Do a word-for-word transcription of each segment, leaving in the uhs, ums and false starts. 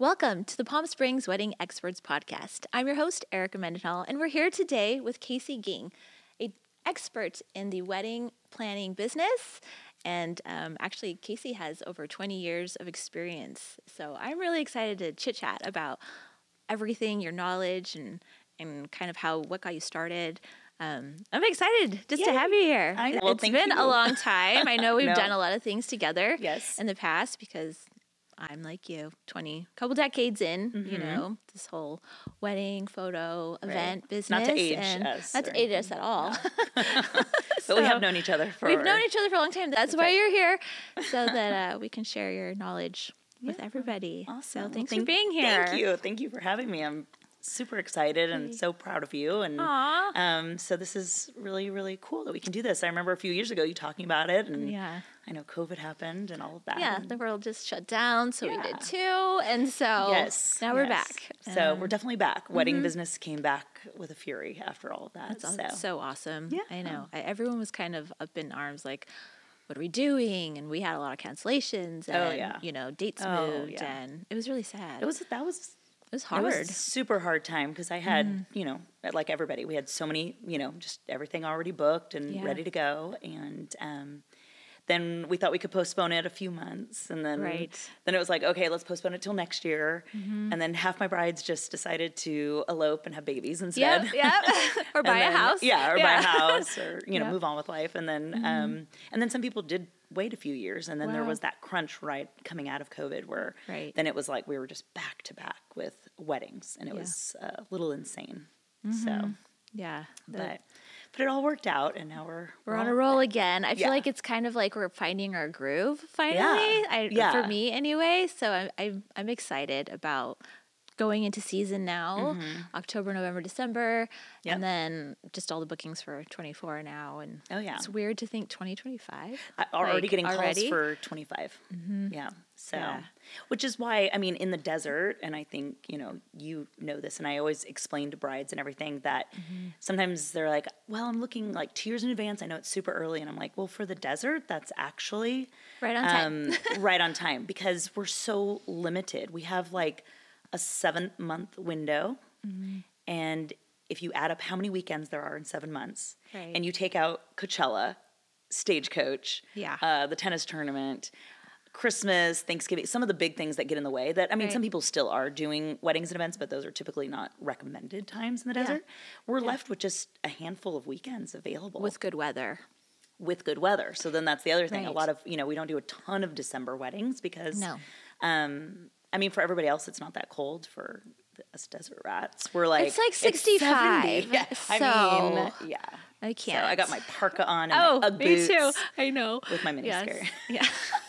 Welcome to the Palm Springs Wedding Experts Podcast. I'm your host, Erica Mendenhall, and we're here today with Casey Ging, an expert in the wedding planning business. And um, actually, Casey has over twenty years of experience. So I'm really excited to chit-chat about everything, your knowledge, and, and kind of how what got you started. Um, I'm excited just Yay. to have you here. I know. Well, it's been you. a long time. I know we've no. done a lot of things together yes. in the past because I'm like you, twenty, couple decades in, mm-hmm. you know, this whole wedding, photo, right. event business. Not to age and us. Not to age us at all. No. so, but we have known each other for... We've known each other for a long time. That's, That's why right. you're here, so that uh, we can share your knowledge yeah. with everybody. Awesome. So thanks well, thank, for being here. Thank you. Thank you for having me. I'm super excited and so proud of you. And Aww. um, so this is really, really cool that we can do this. I remember a few years ago you talking about it, and yeah. I know COVID happened and all of that. Yeah, and the world just shut down, so yeah. we did too. And so yes, now yes. we're back. So um, we're definitely back. Mm-hmm. Wedding business came back with a fury after all of that. That's so. so awesome. Yeah. I know. I, everyone was kind of up in arms like, what are we doing? And we had a lot of cancellations and, oh, yeah. you know, dates oh, moved. Yeah. And it was really sad. It was, that was... It was hard. It was a super hard time because I had, mm. you know, like everybody, we had so many, you know, just everything already booked and yeah. ready to go. And um, then we thought we could postpone it a few months. And then, right. then it was like, okay, let's postpone it till next year. Mm-hmm. And then half my brides just decided to elope and have babies instead. Yep, yep. or buy then, a house. Yeah, or yeah. buy a house or, you know, yep. move on with life. And then, mm-hmm. um, and then some people did wait a few years, and then wow. there was that crunch right coming out of COVID where right. then it was like we were just back to back with weddings, and it yeah. was a little insane. Mm-hmm. So yeah, but but it all worked out, and now we're we're, we're on a roll again. I feel yeah. like it's kind of like we're finding our groove finally. Yeah. I, yeah. for me anyway. So I'm I'm, I'm excited about going into season now, mm-hmm. October, November, December, yep. and then just all the bookings for twenty-four now. And oh yeah, it's weird to think twenty twenty-five. I, already like, getting already? calls for twenty-five. Mm-hmm. Yeah, so yeah. which is why I mean in the desert, and I think you know you know this, and I always explain to brides and everything that mm-hmm. sometimes they're like, well, I'm looking like two years in advance. I know it's super early, and I'm like, well, for the desert, that's actually right on time. um, right on time because we're so limited. We have like a seven month window. Mm-hmm. And if you add up how many weekends there are in seven months right. and you take out Coachella, Stagecoach, yeah. uh, the tennis tournament, Christmas, Thanksgiving, some of the big things that get in the way that, I mean, right. some people still are doing weddings and events, but those are typically not recommended times in the desert. Yeah. We're yeah. left with just a handful of weekends available. With good weather. With good weather. So then that's the other thing. Right. A lot of, you know, we don't do a ton of December weddings because, no. um, I mean, for everybody else, it's not that cold. For us desert rats, we're like it's like sixty-five. It's yeah, so I mean, yeah, I can't. So I got my parka on and oh, my Ugg me boots too. I know with my mini yes. skirt. Yeah,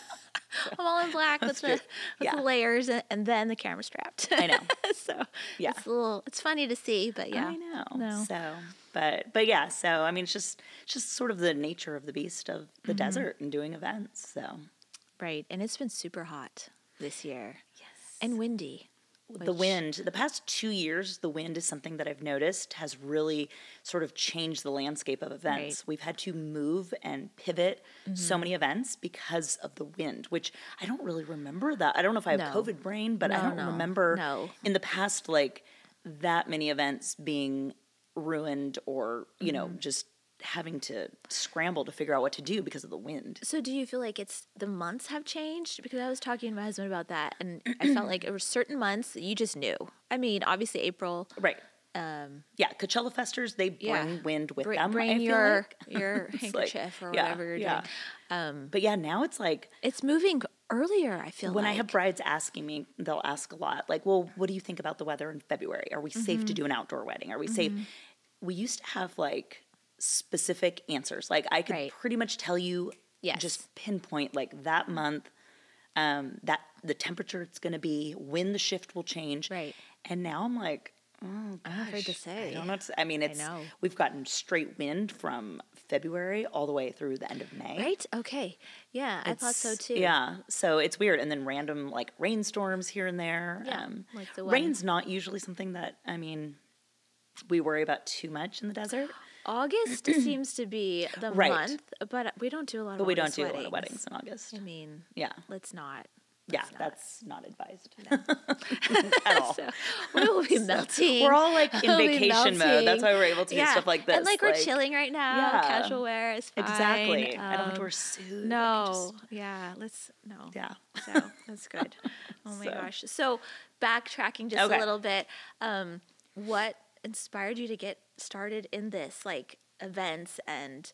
I'm all in black with the with yeah. the layers and, and then the camera strapped. I know. so yeah, it's a little. It's funny to see, but yeah, I know. No. So, but but yeah. So I mean, it's just it's just sort of the nature of the beast of the mm-hmm. desert and doing events. So right, and it's been super hot this year. Yes, and windy. Which... The wind, the past two years, the wind is something that I've noticed has really sort of changed the landscape of events. Right. We've had to move and pivot mm-hmm. so many events because of the wind, which I don't really remember that. I don't know if I have no. COVID brain, but no, I don't no. remember no. in the past, like that many events being ruined or, you mm-hmm. know, just having to scramble to figure out what to do because of the wind. So do you feel like it's the months have changed? Because I was talking to my husband about that, and I felt like there were certain months that you just knew. I mean, obviously April. Right. Um, yeah, Coachella festers, they bring yeah. wind with bring, them. Bring I feel your like. your handkerchief like, or yeah, whatever you're yeah. doing. Um, but yeah, now it's like it's moving earlier. I feel when like. I have brides asking me, they'll ask a lot, like, "Well, what do you think about the weather in February? Are we mm-hmm. safe to do an outdoor wedding? Are we mm-hmm. safe?" We used to have like specific answers. Like I could right. pretty much tell you, yes. just pinpoint like that month, um, that the temperature it's going to be, when the shift will change. Right. And now I'm like, oh gosh, I'm afraid to say. I don't know. What to, I mean, it's I know. We've gotten straight wind from February all the way through the end of May. Right. Okay. Yeah, it's, I thought so too. Yeah. So it's weird, and then random like rainstorms here and there. Yeah. Um, like the one. Rain's not usually something that I mean. We worry about too much in the desert. August seems to be the right. month, but we don't do a lot of But we don't August do weddings. a lot of weddings in August. I mean, yeah. let's not. Yeah, not. that's not advised No. at all. So we will be melting. We're all like in We'll be vacation mode. That's melting. why we're able to do Yeah. stuff like this. And like, we're chilling right now. yeah. Casual wear is fine. Exactly. I don't have to Um, wear a suit. I can No. just- Yeah. Let's no. yeah. So that's good. Oh my So. gosh. So backtracking just Okay. a little bit, um, what inspired you to get started in this, like events and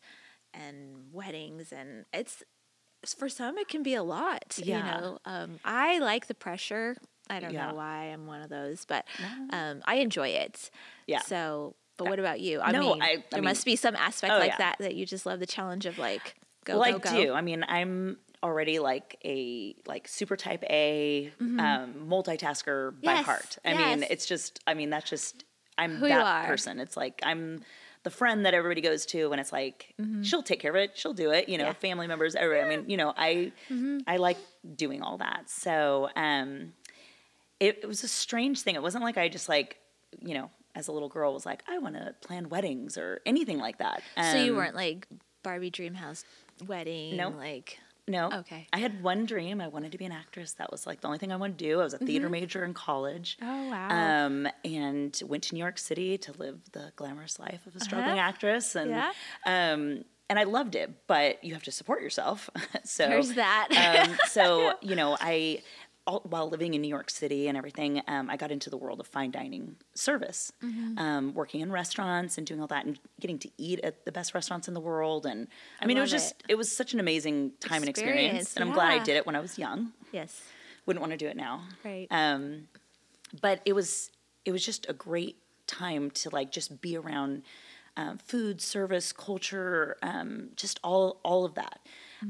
and weddings, and it's for some it can be a lot. Yeah. You know, um, I like the pressure. I don't Yeah. know why I'm one of those, but No. um, I enjoy it. Yeah. So, but what about you? I No, mean, I- I there mean- must be some aspect Oh, like yeah. that that you just love the challenge of like go well, go I go. do. I mean, I'm already like a like super type A um, multitasker by Yes, heart. I mean, yes. it's just. I mean, that's just. I'm Who you that are. person. It's like I'm the friend that everybody goes to, and it's like she'll take care of it. She'll do it. You know, Yeah. family members. Everybody. I mean, you know, I I like doing all that. So um, it, it was a strange thing. It wasn't like I just like you know, as a little girl was like I want to plan weddings or anything like that. So you Um, weren't like Barbie Dreamhouse wedding, Nope. like No. Okay. I had one dream. I wanted to be an actress. That was like the only thing I wanted to do. I was a theater major in college. oh wow, Um, and went to New York City to live the glamorous life of a struggling Uh-huh. actress. And Yeah. um, and I loved it, but you have to support yourself. so there's that. um, so you know, I all, while living in New York City and everything, um, I got into the world of fine dining service, Mm-hmm. um, working in restaurants and doing all that, and getting to eat at the best restaurants in the world. And I, mean, it was love just it. it was such an amazing time and experience, Experience, and I'm glad I yeah. did it when I was young. Yes, Wouldn't want to do it now. right. Um, but it was it was just a great time to like just be around um, food, service, culture, um, just all all of that.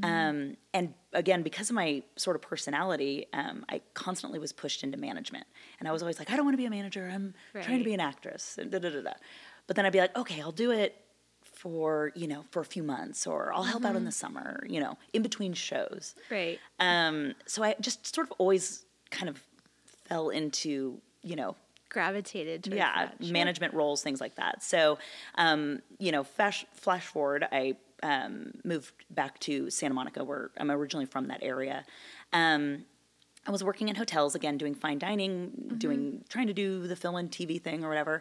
Um, and again, because of my sort of personality, um, I constantly was pushed into management, and I was always like, I don't want to be a manager. I'm trying to Right. be an actress. And da, da, da, da. But then I'd be like, okay, I'll do it for you know for a few months, or I'll help out in the summer, you know, in between shows. right. Um, so I just sort of always kind of fell into, you know, Gravitated towards yeah, that. Sure. management roles, things like that. So, um, you know, flash, flash forward, I um, moved back to Santa Monica, where I'm originally from that area. Um, I was working in hotels again, doing fine dining, doing trying to do the film and T V thing or whatever,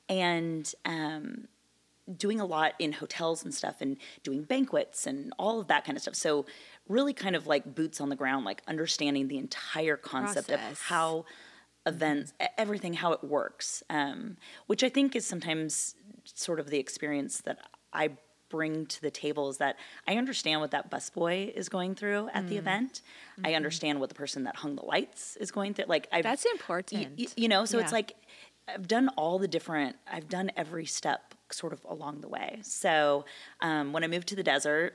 and um, doing a lot in hotels and stuff, and doing banquets and all of that kind of stuff. So really, kind of like boots on the ground, like understanding the entire concept Process. of how events, e- everything, how it works, um, which I think is sometimes sort of the experience that I bring to the table, is that I understand what that busboy is going through at the event. I understand what the person that hung the lights is going through. Like I've, That's y- important. y- you know, so it's Yeah. like I've done all the different, I've done every step sort of along the way. So um, when I moved to the desert,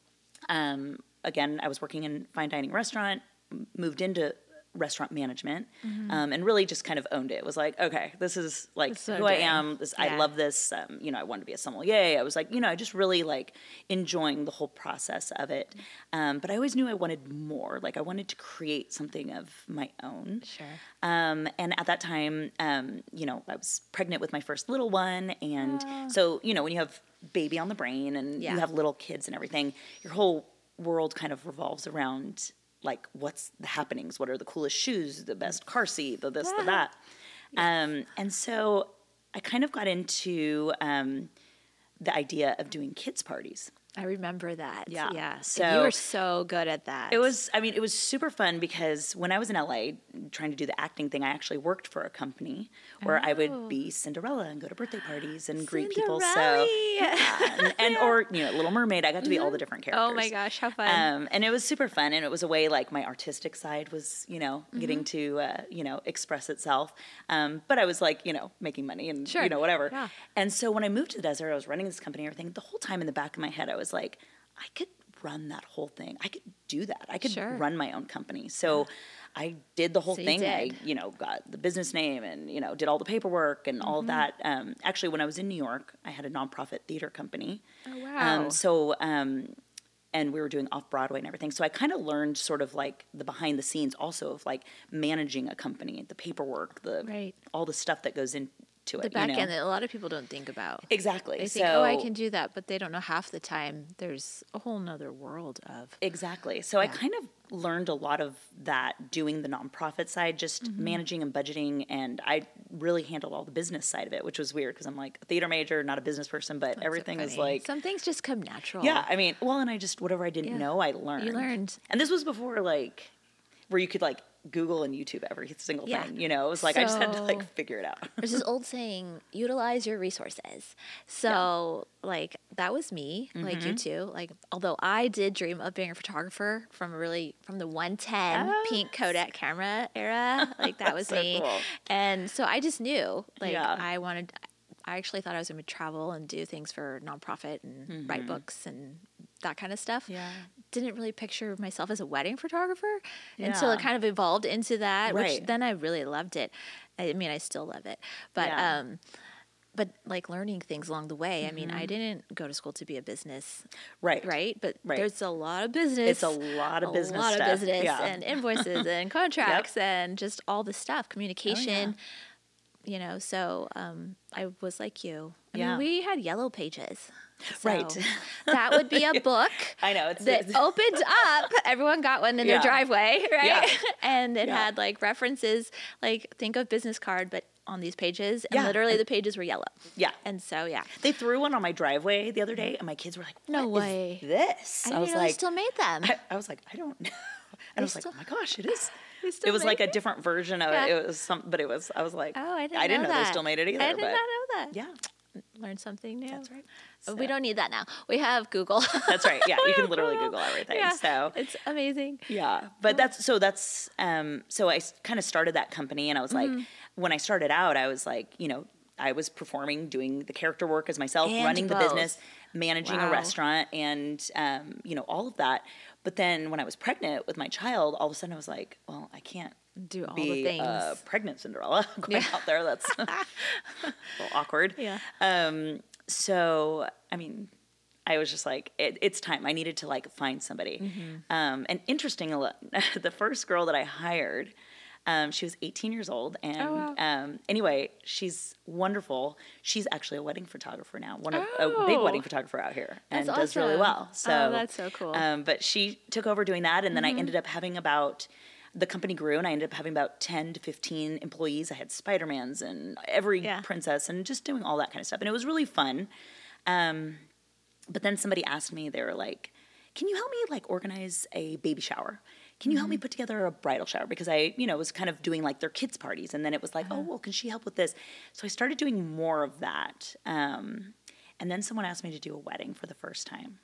um, again, I was working in fine dining restaurant, m- moved into restaurant management, um, and really just kind of owned it. It was like, okay, this is like This is what who I'm I doing. am. This, I Yeah. love this. Um, you know, I wanted to be a sommelier. I was like, you know, I just really like enjoying the whole process of it. Um, but I always knew I wanted more. Like I wanted to create something of my own. Sure. Um, and at that time, um, you know, I was pregnant with my first little one. And so, you know, when you have baby on the brain and Yeah. you have little kids and everything, your whole world kind of revolves around like what's the happenings, what are the coolest shoes, the best car seat, the this, the that. Um, and so I kind of got into um, the idea of doing kids parties. I remember that. Yeah. Yeah. So- you were so good at that. It was, I mean, it was super fun because when I was in L A trying to do the acting thing, I actually worked for a company where I Oh. would be Cinderella and go to birthday parties and greet people. So, Cinderella. yeah, and, and or you know, Little Mermaid. I got to be all the different characters. Oh my gosh, how fun. Um, and it was super fun, and it was a way like my artistic side was, you know, getting Mm-hmm. to, uh, you know, express itself. Um, but I was like, you know, making money and Sure. you know whatever. Yeah. And so when I moved to the desert, I was running this company and everything. The whole time in the back of my head, I was like, I could run that whole thing. I could do that. I could Sure. run my own company. So I did the whole So you thing. I, did. you know, got the business name and, you know, did all the paperwork and Mm-hmm. all of that. Um, actually, when I was in New York, I had a nonprofit theater company. Oh, wow. Um, so, um, and we were doing off Broadway and everything. So I kind of learned sort of like the behind the scenes also of like managing a company, the paperwork, the Right. all the stuff that goes in to The it. back you know? end that a lot of people don't think about. Exactly. They think, so, oh, I can do that, but they don't know half the time there's a whole nother world of. Exactly. So I kind of learned a lot of that doing the nonprofit side, just Mm-hmm. managing and budgeting. And I really handled all the business side of it, which was weird because I'm like a theater major, not a business person, but That's so everything is funny. like, Some things just come natural. yeah, I mean, well, and I just, whatever I didn't Yeah. know, I learned. You learned. And this was before like, where you could like Google and YouTube every single Yeah. thing, you know? It was like, I just had to So- like figure it out. There's this old saying, utilize your resources. So, like, that was me, like Mm-hmm. you too. Like, although I did dream of being a photographer from a really, from the one ten Oh, pink Kodak camera era. Like, that was so me. cool. And so I just knew, like, Yeah. I wanted, I actually thought I was going to travel and do things for nonprofit and write books and that kind of stuff. Mm-hmm. Yeah. Didn't really picture myself as a wedding photographer until it Yeah. kind of evolved into that, which Right. then I really loved it. I mean, I still love it, but Yeah. um, but like learning things along the way. I mean, I didn't go to school to be a business, Right. right? But Right. there's a lot of business. It's a lot of business a lot stuff. of business Yeah. and invoices and contracts and just all the stuff, communication. Oh, You know, so um, I was like you. I Yeah. mean, we had yellow pages. So Right. that would be a book I know. It's, that it's opened up. Everyone got one in their Yeah. driveway, right? Yeah. And it Yeah. had like references, like think of business card, but on these pages, and Yeah. literally the pages were yellow. yeah. And so, yeah. They threw one on my driveway the other day, and my kids were like, No "What is way. this?" I I, didn't was know they like, still made them. I, I was like, I don't know. And I was still- like, oh my gosh, it is. They still It was like make a different version of Yeah. it. It was some, but it was. I was like, Oh, I didn't I didn't know know, that. they still made it either. I did but not know that. yeah, Learn something new. that's right. But We So- don't need that now. We have Google. That's right. Yeah, We you can have literally Google everything. Yeah. So It's amazing. yeah, but that's so that's um so I kind of started that company, and I was like, Mm-hmm. when I started out, I was like, you know, I was performing, doing the character work as myself, And running the both. business, managing Wow. a restaurant, and um, you know, all of that. But then when I was pregnant with my child, all of a sudden I was like, well, I can't Do all be the things. a pregnant Cinderella going Yeah. out there. That's a little awkward. Yeah. Um, so, I mean, I was just like, it, it's time. I needed to like find somebody. Mm-hmm. Um, and interesting, the first girl that I hired, um, she was eighteen years old. And Oh, wow. um, anyway, she's wonderful. She's actually a wedding photographer now, one of a Oh. big wedding photographer out here, and That's does really awesome. well. So Oh, that's so cool. Um, but she took over doing that, and then Mm-hmm. I ended up having about. The company grew, and I ended up having about ten to fifteen employees. I had Spider-Mans and every Yeah. princess and just doing all that kind of stuff. And it was really fun. Um, but then somebody asked me, they were like, can you help me like organize a baby shower? Can you help Mm-hmm. me put together a bridal shower? Because I, you know, was kind of doing like their kids' parties. And then it was like, Uh-huh. oh, well, can she help with this? So I started doing more of that. Um, and then someone asked me to do a wedding for the first time.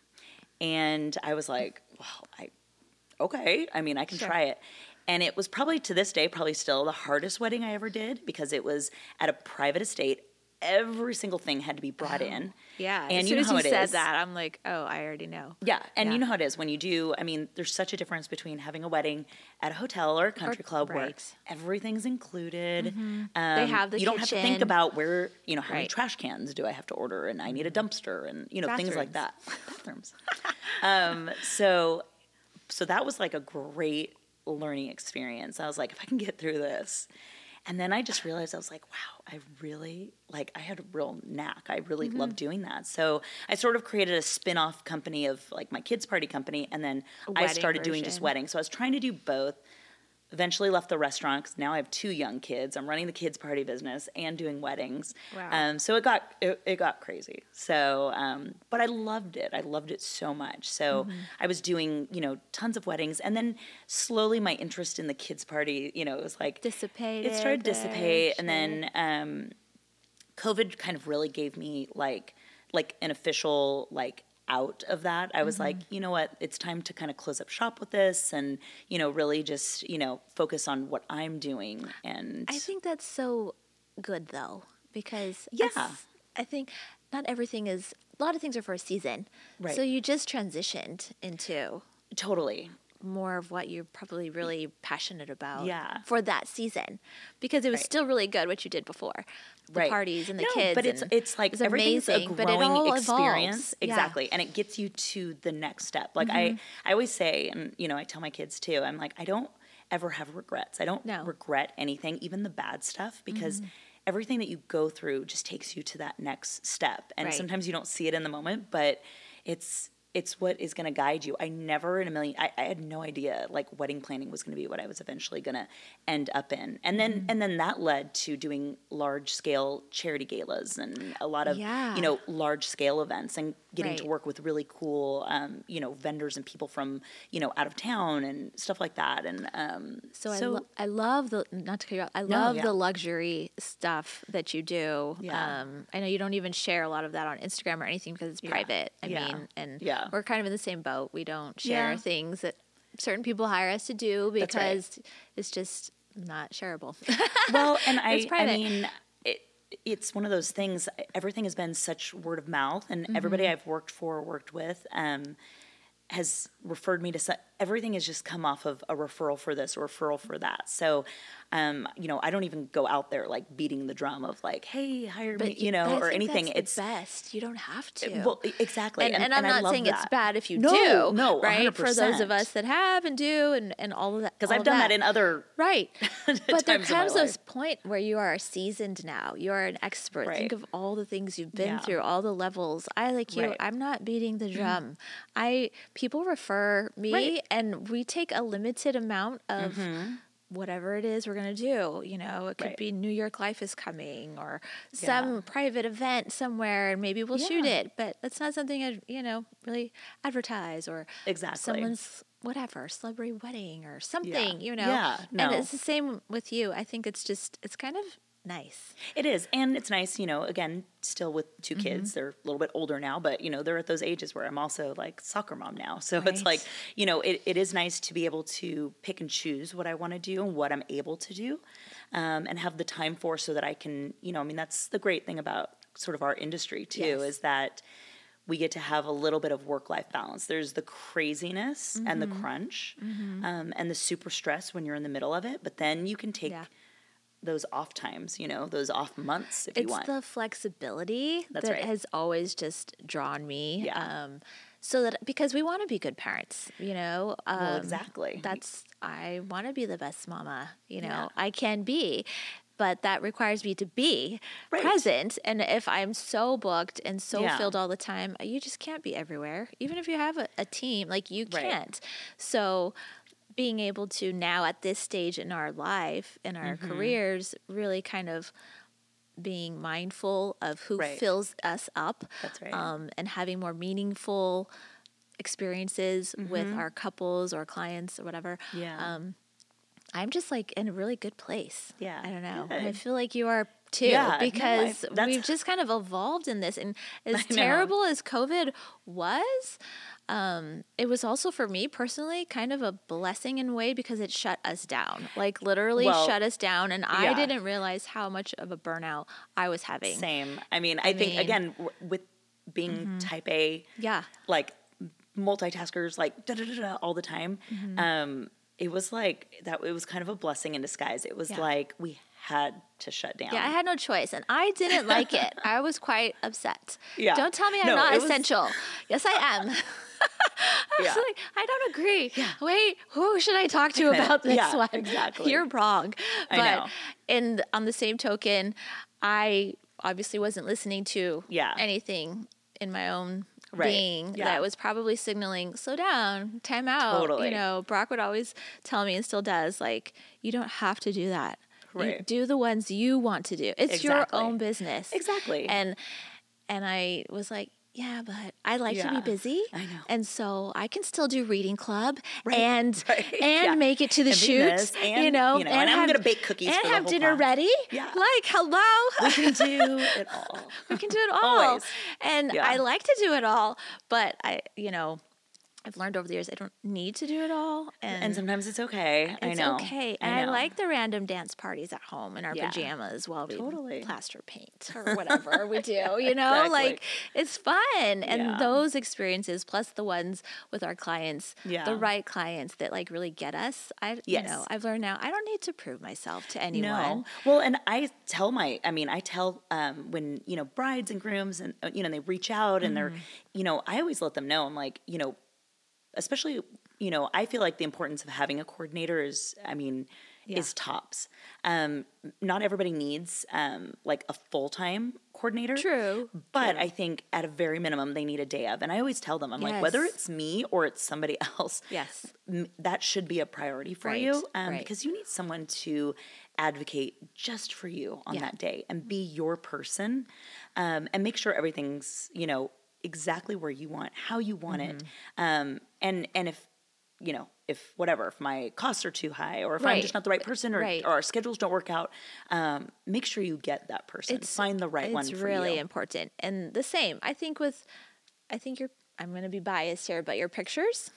And I was like, well, I, okay. I mean, I can Sure. try it. And it was probably to this day, probably still the hardest wedding I ever did because it was at a private estate. Every single thing had to be brought in. Yeah. And as you soon know as how you it said is. that, I'm like, oh, I already know. Yeah, and Yeah. you know how it is when you do. I mean, there's such a difference between having a wedding at a hotel or a country club where right. everything's included. Um, They have the you don't have to think kitchen. about where, you know, how many Right. trash cans do I have to order, and I need a dumpster, and you know things like that. Bathrooms. Bathrooms. um, so, so that was like a great learning experience. I was like, if I can get through this. And then I just realized I was like, wow, I really, like, I had a real knack. I really Mm-hmm. love doing that. So I sort of created a spin-off company of, like, my kids' party company, and then A I wedding started doing just version. weddings. So I was trying to do both. Eventually left the restaurant because now I have two young kids. I'm running the kids' party business and doing weddings. Wow. Um, so it got it, it got crazy. So, um, but I loved it. I loved it so much. So Mm-hmm. I was doing, you know, tons of weddings, and then slowly my interest in the kids' party, you know, it was like Dissipated. it started to there, dissipate, and sure. then um, COVID kind of really gave me like like an official like out of that. I was Mm-hmm. like, you know what, it's time to kind of close up shop with this, and you know, really just you know focus on what I'm doing. And I think that's so good though, because Yeah. as- I think not everything is. A lot of things are for a season, Right. so you just transitioned into totally, more of what you're probably really passionate about. Yeah. For that season, because it was Right. still really good what you did before, the right. parties and the No, kids. but it's and it's like it was everything's amazing, a but it growing all experience. evolves. Yeah. Exactly, and it gets you to the next step. Like I, I always say, and you know, I tell my kids too. I'm like, I don't ever have regrets. I don't No. regret anything, even the bad stuff, because everything that you go through just takes you to that next step. And Right. sometimes you don't see it in the moment, but it's it's what is going to guide you. I never in a million, I, I had no idea like wedding planning was going to be what I was eventually going to end up in. And then, mm-hmm. and then that led to doing large scale charity galas and a lot of, Yeah. you know, large scale events and getting Right. to work with really cool, um, you know, vendors and people from, you know, out of town and stuff like that. And, um, So, so I, lo- I love the, not to cut you off, I No, love yeah. the luxury stuff that you do. Yeah. Um, I know you don't even share a lot of that on Instagram or anything because it's Yeah. private. I Yeah. mean, and Yeah. we're kind of in the same boat. We don't share Yeah. things that certain people hire us to do That's right. because it's just not shareable. Well, and I, It's I private. mean, it, it's one of those things. Everything has been such word of mouth, and Mm-hmm. everybody I've worked for, worked with, um, has referred me to. Some, everything has just come off of a referral for this or referral for that. So, um, you know, I don't even go out there like beating the drum of like, hey, hire me, you know, but I or think anything. That's It's the best. You don't have to. well, exactly. And, and, I'm I not love saying it's that. bad if you No, do. no, right? For those of one hundred percent. us that have and do and, and all of that. Because all I've of done that. in other Right. But there times in my comes this life. point where you are seasoned now. You are an expert. Right. Think of all the things you've been Yeah. through, all the levels. I like you. Right. I'm not beating the drum. I people refer me Right. and we take a limited amount of whatever it is we're going to do. You know, it could Right. be New York Life is coming or some private event somewhere and maybe we'll shoot Yeah. it, but that's not something I, you know, really advertise or Exactly. someone's whatever, celebrity wedding or something, you know. Yeah, And no. it's the same with you. I think it's just, it's kind of nice. It is. And it's nice, you know, again, still with two kids. They're a little bit older now, but, you know, they're at those ages where I'm also like soccer mom now. So it's Right. like, you know, it, it is nice to be able to pick and choose what I want to do and what I'm able to do um, and have the time for so that I can, you know, I mean, that's the great thing about sort of our industry too, Yes. is that we get to have a little bit of work-life balance. There's the craziness and the crunch um, and the super stress when you're in the middle of it, but then you can take Yeah. those off times, you know, those off months if you It's want. the flexibility That's that right. has always just drawn me. Yeah. Um, so that because we want to be good parents, you know. Um, Well, exactly. That's I want to be the best mama, you know. Yeah. I can be, but that requires me to be Right. present. And if I'm so booked and so Yeah. filled all the time, you just can't be everywhere. Even if you have a, a team, like you Right. can't. So being able to now at this stage in our life, in our Mm-hmm. careers, really kind of being mindful of who Right. fills us up, That's right. um, and having more meaningful experiences with our couples or clients or whatever. Mm-hmm. Yeah. Um, I'm just like in a really good place. Yeah, I don't know. And I good. feel like you are too, Yeah, no, I- because that's- we've just kind of evolved in this. And as I know. terrible as COVID was, um, it was also for me personally kind of a blessing in a way because it shut us down, like literally Well, shut us down. And I yeah. didn't realize how much of a burnout I was having. Same. I mean, I, think, mean- again, w- with being type A, Yeah. like multitaskers, like da da da da all the time, Mm-hmm. um, it was like that. It was kind of a blessing in disguise. It was Yeah. like we had to shut down. Yeah, I had no choice, and I didn't like it. I was quite upset. Yeah. Don't tell me I'm No, not it was- essential. Yes, I am. I was Yeah. like, I don't agree. Wait, who should I talk to about this Yeah, one? exactly. You're wrong. I But know. in on the same token, I obviously wasn't listening to Yeah. anything in my own Right. being Yeah. that was probably signaling, slow down, time out. Totally. You know, Brock would always tell me and still does, like, you don't have to do that. You Right. do the ones you want to do. It's your Exactly. own business. Exactly. And and I was like, yeah, but I like to Yeah. be busy. I know. And so I can still do reading club Right. and Right. and Yeah. make it to the And do shoot. this, and, you know, you know, and I'm have- gonna bake cookies and for the have whole dinner class. ready. Yeah. Like, hello. We can do it all. We can do it all. Always. And Yeah. I like to do it all, but I, you know, I've learned over the years I don't need to do it all. And, And sometimes it's okay. I it's know. okay. I And I, know. like the random dance parties at home in our Yeah. pajamas while we Totally. plaster paint or whatever we do, you know, Exactly. like it's fun. And Yeah. those experiences plus the ones with our clients, Yeah. the right clients that like really get us. I, you Yes. know, I've learned now I don't need to prove myself to anyone. No. Well, and I tell my, I mean, I tell um, when, you know, brides and grooms and, uh, you know, they reach out and Mm-hmm. they're, you know, I always let them know, I'm like, you know, especially, you know, I feel like the importance of having a coordinator is, I mean, Yeah. is tops. Um, not everybody needs um, like a full-time coordinator. True. But True. I think at a very minimum, they need a day of. And I always tell them, I'm like, whether Yes. it's me or it's somebody else, Yes. m- that should be a priority for Right, you. Um, right. Because you need someone to advocate just for you on Yeah. that day and be your person, um, and make sure everything's, you know, exactly where you want, how you want it. Mm-hmm. Um, and, and if, you know, if whatever, if my costs are too high or if I'm Right. just not the right person or, Right. or our schedules don't work out, um, make sure you get that person. Find the right one for It's really you. important. And the same, I think with, I think you're, I'm going to be biased here, but your pictures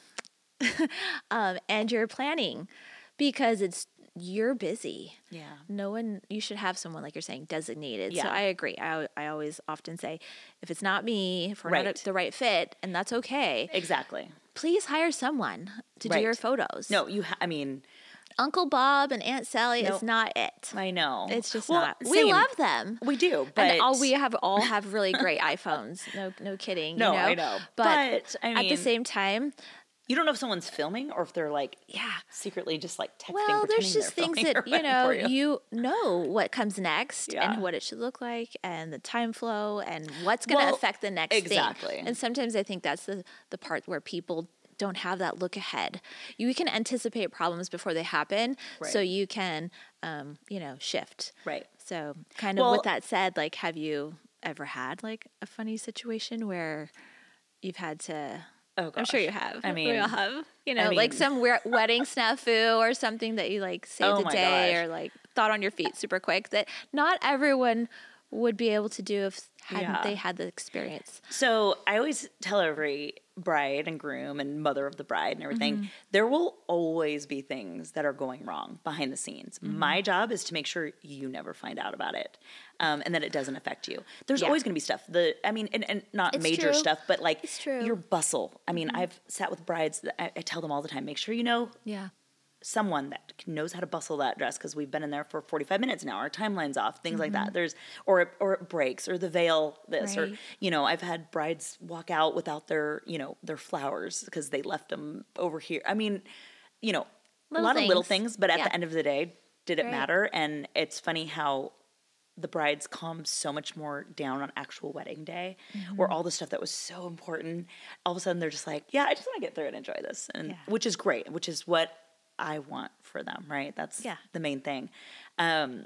um, and your planning, because it's, you're busy. Yeah. No one, you should have someone, like you're saying, designated. So Yeah. I agree. I, I always often say, if it's not me, if we're not Right. a, the right fit, and that's okay, Exactly. please hire someone to do Right. your photos. No, you, ha- I mean, Uncle Bob and Aunt Sally No. is not it. I know. It's just Well, not. We same. love them. We do, but And all we have all have really great iPhones. No, no kidding. No, you know? I know. But, But, I at the mean- same time, you don't know if someone's filming or if they're like yeah. secretly just like texting. Well, pretending there's just they're things filming or that you writing know for you. you know what comes next Yeah. and what it should look like and the time flow and what's going to Well, affect the next exactly. thing. And sometimes I think that's the the part where people don't have that look ahead. You can anticipate problems before they happen, so Right. you can um, you know shift. Right. So, kind of Well- with that said, like, have you ever had like a funny situation where you've had to? Oh, I'm sure gosh. you have. I we mean- all have. You know, I like mean- some weir- wedding snafu or something that you like saved Oh the my day gosh. or like thought on your feet super quick that not everyone would be able to do if hadn't Yeah. they had the experience. So I always tell every bride and groom and mother of the bride and everything, Mm-hmm. there will always be things that are going wrong behind the scenes. Mm-hmm. My job is to make sure you never find out about it, um, and that it doesn't affect you. There's Yeah. always going to be stuff. The I mean, and, and not It's major true. stuff, but like It's true. Mm-hmm. your bustle. I mean, I've sat with brides that I, I tell them all the time, make sure you know Yeah. someone that knows how to bustle that dress because we've been in there for forty-five minutes now. Our timeline's off, things like Mm-hmm. that. There's or it, or it breaks or the veil this or Right. you know I've had brides walk out without their you know their flowers because they left them over here. I mean, you know, Little a lot of little things. things, but at Yeah. the end of the day, did it Right. matter? And it's funny how the brides calm so much more down on actual wedding day, Mm-hmm. where all the stuff that was so important, all of a sudden they're just like, yeah, I just want to get through it and enjoy this, and Yeah. which is great, which is what I want for them, right? That's Yeah. the main thing. Um,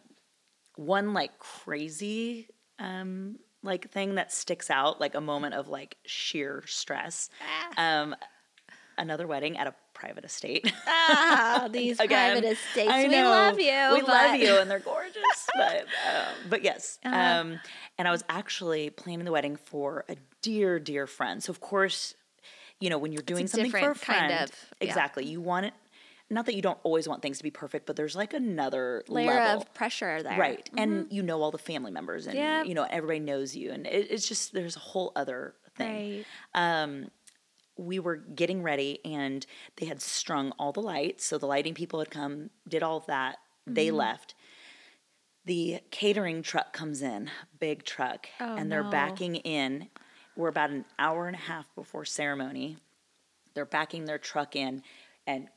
one like crazy um, like thing that sticks out, like a moment of like sheer stress. Ah. Um, another wedding at a private estate. Ah, these Again, private estates. I We know. love you. We but- love you, and they're gorgeous. but um, but yes. Uh-huh. Um, and I was actually planning the wedding for a dear, dear friend. So of course, you know, when you're doing something for a different kind friend, of- yeah. exactly, you want it. Not that you don't always want things to be perfect, but there's like another layer level. of pressure there. Right. And you know all the family members and, Yep. you know, everybody knows you. And it, it's just, there's a whole other thing. Right. We were getting ready and they had strung all the lights. So the lighting people had come, did all of that. They Mm-hmm. left. The catering truck comes in, big truck, Oh, and they're no. backing in. We're about an hour and a half before ceremony. They're backing their truck in and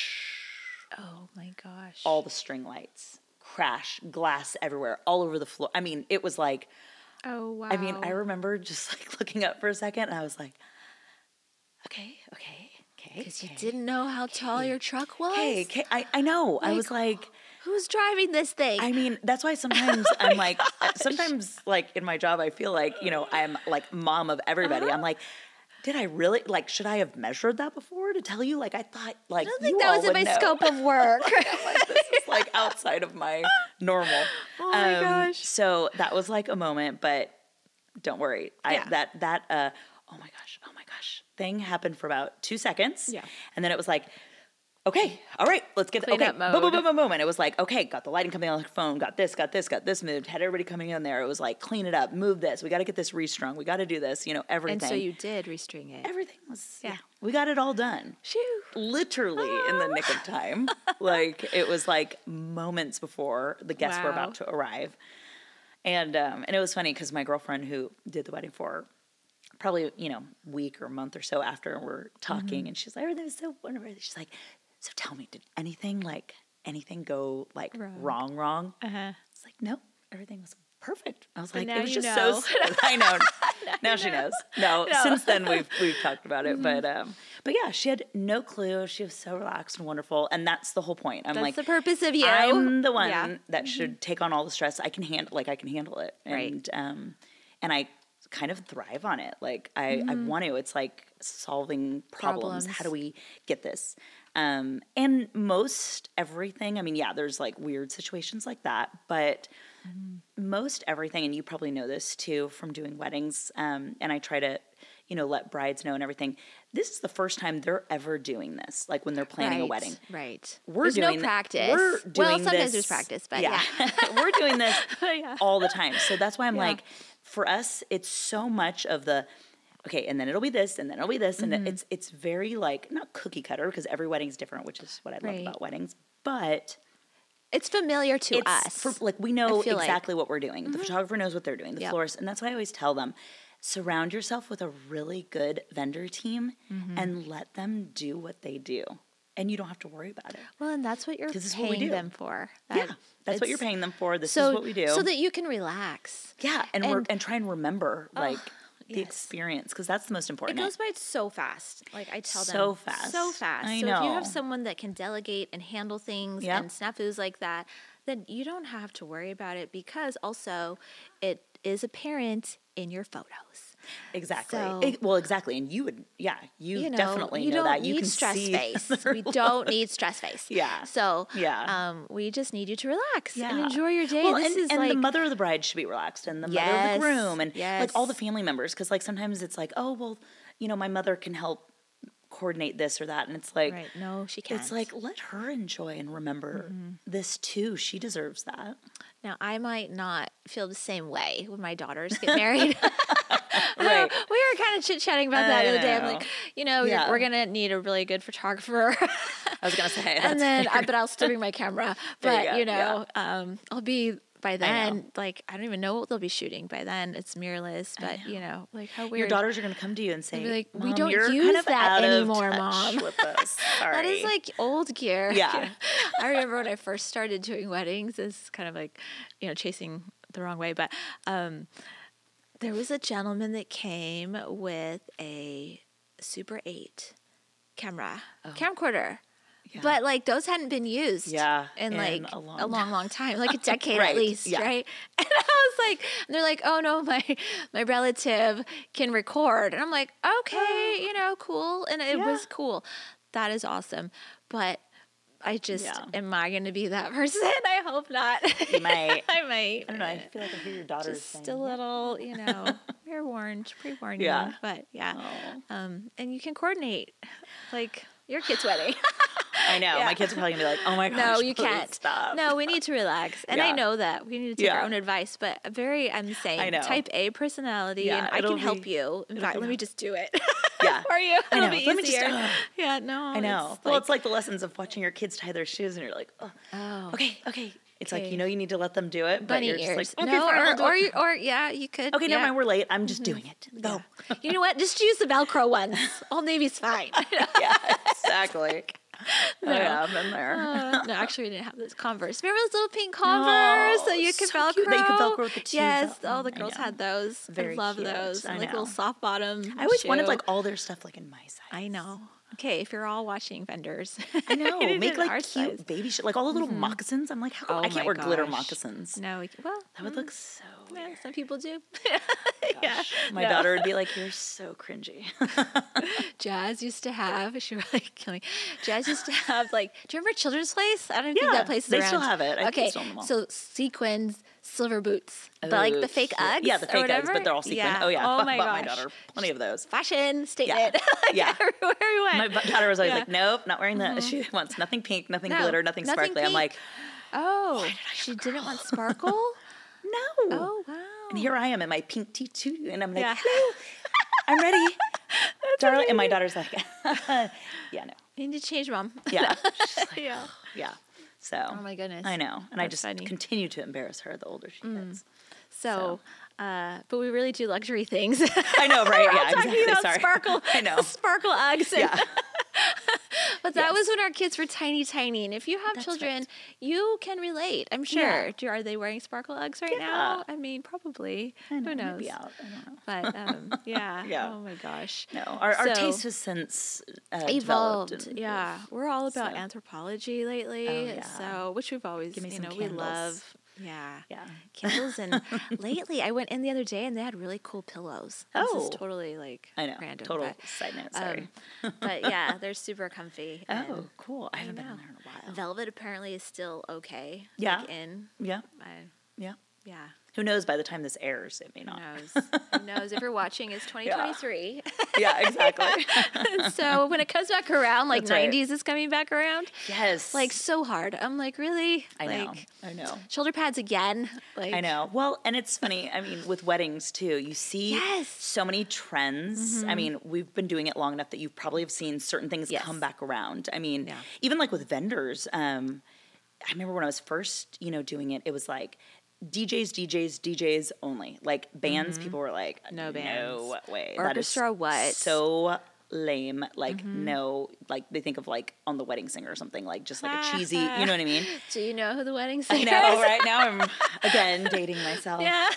Oh my gosh. all the string lights crash, glass everywhere, all over the floor. I mean, it was like, Oh wow. I mean, I remember just like looking up for a second and I was like, okay, okay, okay. because you okay, didn't know how tall your truck was. Okay, okay. I, I know. I Like, was like, Who's driving this thing? I mean, that's why sometimes I'm like, sometimes like in my job, I feel like, you know, I'm like mom of everybody. Uh-huh. I'm like, did I really, like, should I have measured that before to tell you? Like, I thought, like, I don't think you that all was in would my know. scope of work. I'm like, this is like outside of my normal. Oh my gosh. So that was like a moment, but don't worry. I Yeah. that that uh oh my gosh, oh my gosh. Thing happened for about two seconds. Yeah. And then it was like, okay, all right, let's get Clean okay. up Boom, boom, mode. boom, boom, boom. And it was like, okay, got the lighting coming on the phone, got this, got this, got this moved, had everybody coming in there. It was like, clean it up, move this. We got to get this restrung. We got to do this, you know, everything. And so you did restring it. everything was yeah. Yeah. We got it all done Shoo. literally in the nick of time. Like it was like moments before the guests were Wow. about to arrive. And um, and it was funny because my girlfriend who did the wedding for her, probably, you know, week or a month or so after we're talking, Mm-hmm. and she's like, everything was so wonderful. She's like, so tell me, did anything like anything go like Wrong. wrong, wrong. Uh-huh. It's like, nope, everything was perfect. I was But like, now it was you just know. so smooth. I know. Now she knows. No, No. since then we've we've talked about it. But um, but yeah, she had no clue. She was so relaxed and wonderful, and that's the whole point. I'm That's like, the purpose of you. I'm the one Yeah. that should take on all the stress. I can handle, like I can handle it, Right. and um, and I kind of thrive on it. Like I, I want to. It's like solving problems. Problems. How do we get this? Um, and most everything. I mean, yeah, there's like weird situations like that, but most everything, and you probably know this too from doing weddings. Um, and I try to, you know, let brides know and everything. This is the first time they're ever doing this. Like when they're planning right. a wedding. Right. We're There's doing no th- practice. we're doing well, sometimes this- there's practice, but yeah. we're doing this Yeah. all the time. So that's why I'm Yeah. like, for us, it's so much of the, okay, and then it'll be this, and then it'll be this, and Mm-hmm. it's it's very like not cookie cutter because every wedding's different, which is what I love Right. about weddings. But It's familiar to it's us. for, like we know I feel like. exactly what we're doing. The photographer knows what they're doing. The Yep. florist, and that's why I always tell them, surround yourself with a really good vendor team Mm-hmm. and let them do what they do, and you don't have to worry about it. Well, and that's what you're 'Cause this is what we paying do. them for. Yeah, That- that's what you're it's- paying them for. This so, is what we do. So that you can relax. yeah, and and- we're, and try and remember like the yes. experience because that's the most It important. goes by so fast. Like I tell them, So fast. so fast. I so if you know. have someone that can delegate and handle things Yep. and snafus like that, then you don't have to worry about it because also it is apparent in your photos. Exactly. So- It- well, exactly. And you would, yeah, you, You know, definitely you know don't that. You need can stress see face. the We don't need stress face. Yeah. So Yeah. um, we just need you to relax Yeah. and enjoy your day. Well, this and, is and like the mother of the bride should be relaxed, and the mother of Yes, the groom, and like all the yes. family members. Because like sometimes it's like, oh well, you know, my mother can help coordinate this or that, and it's like, right. No, she can't. it's like let her enjoy and remember this too. She deserves that. Now, I might not feel the same way when my daughters get married. Right. We were kind of chit chatting about that I the other day. I'm know. like, you know, you're- Yeah. we're going to need a really good photographer. I was gonna say, and that's then, I, weird. but I'll still bring my camera. There you But, go, you, know, um, I'll be by know. then, like, I don't even know what they'll be shooting by then. It's mirrorless, but, you know, like how weird. Your daughters are gonna come to you and say, be like, "We "Mom, don't you're use kind of that out of anymore, touch Mom." with us. Sorry. That is like old gear. Yeah. I remember when I first started doing weddings, it's kind of like, you know, chasing the wrong way. But um, there was a gentleman that came with a Super eight camera, camcorder. Yeah. But like those hadn't been used Yeah, in, in like a a long long, long, time, like a decade Right, at least, yeah. right? And I was like, and they're like, oh no, my my relative can record, and I'm like, okay, you know, cool, and it Yeah. was cool. That is awesome, but I just Yeah. am I going to be that person? I hope not. You might. I might. I don't know. I feel like I hear your daughters saying, Just a little, you know, we're warned, pre-warned Yeah. you, but yeah. Oh. Um, and you can coordinate, like your kid's wedding. I know. Yeah. My kids are probably gonna be like, "Oh my gosh, No, you please can't. stop." No, we need to relax. And I Yeah. know that. We need to take our Yeah. own advice, but a very, I'm saying, I know. type A personality, Yeah, and I it'll can help be- you. In fact, be let me nice. just do it Yeah. for you. I It'll know. be Let me just- easier. ugh. Yeah, no. I know. It's well, like, it's like the lessons of watching your kids tie their shoes, and you're like, "Oh, oh, okay, okay." It's like Okay. you know you need to let them do it, but bunny you're ears. just like, "Okay, no, fine, I'll or, do or, it." you, or, yeah, you could. Okay, yeah. never mind. We're late. I'm just doing it. Go. You know what? Just use the Velcro ones. Old Navy's fine. yeah, exactly. No. Oh, yeah, I've been there. Uh, no, actually, we didn't have those Converse. Remember those little pink Converse that you could so Velcro? cute that you could Velcro with the two Yes, Vel- all the I girls know. had those. Very I love cute. those. I And like know. little soft bottom. I always shoe. wanted like all their stuff like in my size. I know. Okay, if you're all watching vendors, I know. get it Make in like our cute size. baby shit, like all the little moccasins. I'm like, how Oh I can't my wear glitter gosh. moccasins. No, we, well, That would look so yeah, weird. some people do. yeah. Gosh, my No. daughter would be like, "You're so cringy." Jazz used to have. She really kill me. Jazz used to have like. Do you remember Children's Place? I don't think Yeah, that place is they around. still have it. I think okay, it's still in the mall. so sequins, silver boots, but like Oh, the fake cute. Uggs. Yeah, the or fake Uggs, whatever. but they're all sequin. Yeah. Oh yeah, Oh my bought gosh. my daughter plenty of those. Fashion statement. like Yeah. everywhere we went. My bu- daughter was always Yeah. like, "Nope, not wearing that." She wants nothing pink, nothing No, glitter, nothing, nothing sparkly. I'm pink. like, oh, she didn't want sparkle. "No." Oh wow. And here I am in my pink tutu, and I'm like, Yeah. "Hello, I'm ready, darling." And my daughter's like, "Yeah, no, You need to change, Mom. yeah, She's like, yeah. yeah." So, Oh my goodness. I know, and I That's just funny. continue to embarrass her the older she gets. So, uh, but we really do luxury things. I know, right? We're all Yeah, talking exactly. about Sorry, sparkle. I know. Sparkle Uggs. and- Yeah, but that Yes. was when our kids were tiny, tiny. And if you have That's children, right. you can relate, I'm sure. Yeah. Do, are they wearing sparkle Uggs right Yeah. now? I mean, probably. I know, Who knows? maybe out. I don't know. But um, yeah. Yeah. Oh my gosh. No, our, our So- taste has since uh, Evolved, developed. and- yeah. We're all about So- anthropology lately, Oh, yeah. so which we've always, Give me you some know, we candles. love. Yeah, Yeah. candles, and lately I went in the other day and they had really cool pillows. This Oh. is totally like I know. random, Total but, side note. Sorry. um, but yeah, they're super comfy. oh, and cool. I haven't been know. in there in a while. Velvet apparently is still okay. Yeah. like in Yeah. I, Yeah. yeah. Who knows? By the time this airs, it may Who not. knows? Who knows? If you're watching, it's twenty twenty-three. Yeah, exactly. So when it comes back around, like That's right. nineties is coming back around, yes. like so hard. I'm like, really? I know. Like, I know. shoulder pads again. Like I know. Well, and it's funny. I mean, with weddings too, you see Yes. so many trends. I mean, we've been doing it long enough that you probably have seen certain things Yes. come back around. I mean, Yeah. even like with vendors. Um, I remember when I was first, you know, doing it, it was like D Js, D Js, D Js only. Like bands, people were like, No no bands. way. Orchestra, that is what? So lame. Like no, like they think of like On the Wedding Singer or something, like just like a cheesy. You know what I mean? Do you know who the wedding I singer know. is? Right now, I'm again dating myself. Yeah.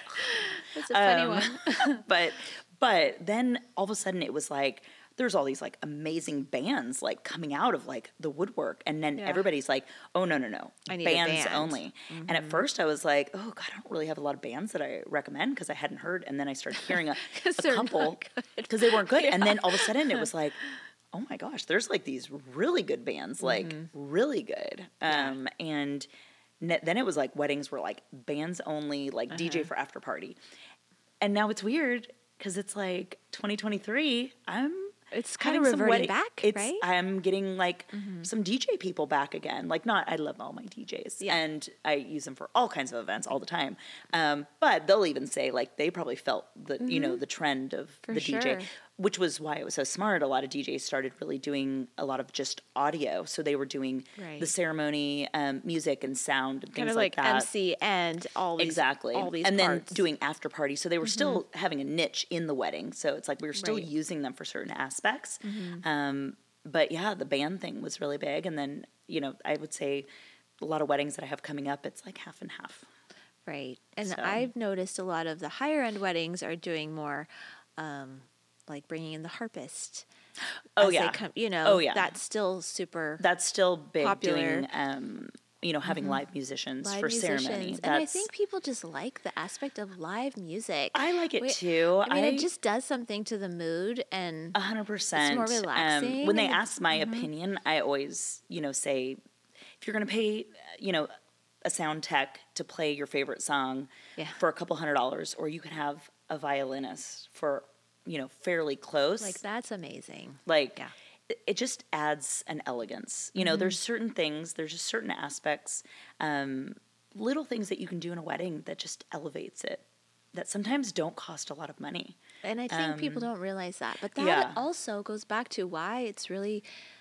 It's a funny Um, one. but but then all of a sudden it was like there's all these like amazing bands like coming out of like the woodwork, and then Yeah. everybody's like, oh no no no, I need a bands band. only. And at first I was like, oh god, I don't really have a lot of bands that I recommend because I hadn't heard, and then I started hearing a, 'Cause a they're couple not good. because they weren't good, and then all of a sudden it was like, oh my gosh, there's like these really good bands, like really good, um, and. ne- Then it was like weddings were like bands only, like D J Uh-huh. for after party. And now it's weird because it's like twenty twenty-three. I'm It's kind having of some reverting wedding- back, it's, right? I'm getting like some D J people back again. Like not, I love all my D Js, Yeah. and I use them for all kinds of events all the time. Um, but they'll even say like they probably felt the you know the trend of For the D J, sure. which was why it was so smart. A lot of D Js started really doing a lot of just audio, so they were doing Right. the ceremony um, music and sound and kind things of like, that. M C and all these Exactly. all these and parts. then doing after party. So they were still having a niche in the wedding. So it's like we were still Right. using them for certain aspects. Um, but yeah, the band thing was really big. And then, you know, I would say a lot of weddings that I have coming up, it's like half and half. Right. And So- I've noticed a lot of the higher end weddings are doing more um, like bringing in the harpist. Oh, as they yeah. come, you know, Oh, yeah. that's still super That's still big Popular. doing, um, you know, having live musicians live for musicians. ceremony. And I That's- think people just like the aspect of live music. I like it We- too. I mean, I- it just does something to the mood and A hundred percent. It's more relaxing Um, when they and it's- ask my opinion, I always, you know, say, if you're going to pay, you know, a sound tech to play your favorite song Yeah. for a couple hundred dollars, or you could have a violinist for, you know, fairly close. like that's amazing. Like, Yeah. it- it just adds an elegance. You know, there's certain things, there's just certain aspects, um, little things that you can do in a wedding that just elevates it, that sometimes don't cost a lot of money. And I think people don't realize that. But that Um, yeah. also goes back to why it's really,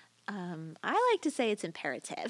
um, I like to say it's imperative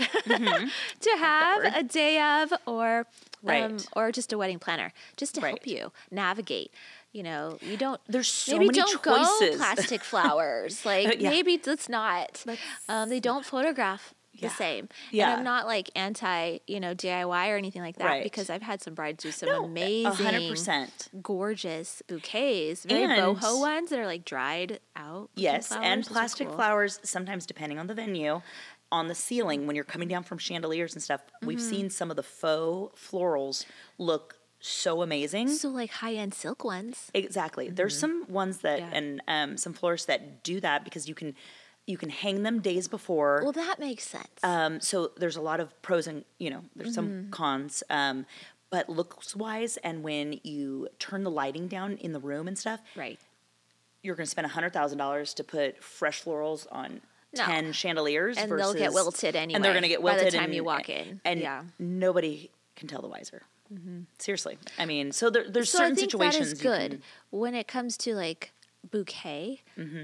to have word. a day of or, um, Right. or just a wedding planner, just to help Right. you navigate. You know, you don't. There's so maybe many don't go choices. plastic flowers. Like Yeah. maybe let's not. Um, they don't photograph the Yeah. same. Yeah. And I'm not like anti, you know, D I Y or anything like that Right. because I've had some brides do some No, amazing, a hundred percent. gorgeous bouquets, very And- boho ones that are like dried out. looking Yes, flowers. and Those are plastic cool. flowers, sometimes depending on the venue, on the ceiling when you're coming down from chandeliers and stuff. We've Mm-hmm. seen some of the faux florals look so amazing. So like high end silk ones. Exactly. There's some ones that Yeah. and um, some florists that do that because you can you can hang them days before. Well, that makes sense. Um, so there's a lot of pros and you know there's Mm-hmm. some cons. Um, but looks wise, and when you turn the lighting down in the room and stuff, right. you're going to spend a hundred thousand dollars to put fresh florals on No. ten chandeliers, And versus, they'll get wilted anyway. and they're going to get by wilted the time and, you walk in. and yeah. nobody can tell the wiser. Seriously, I mean, so there, there's So certain I think situations that is you good can- when it comes to like bouquet.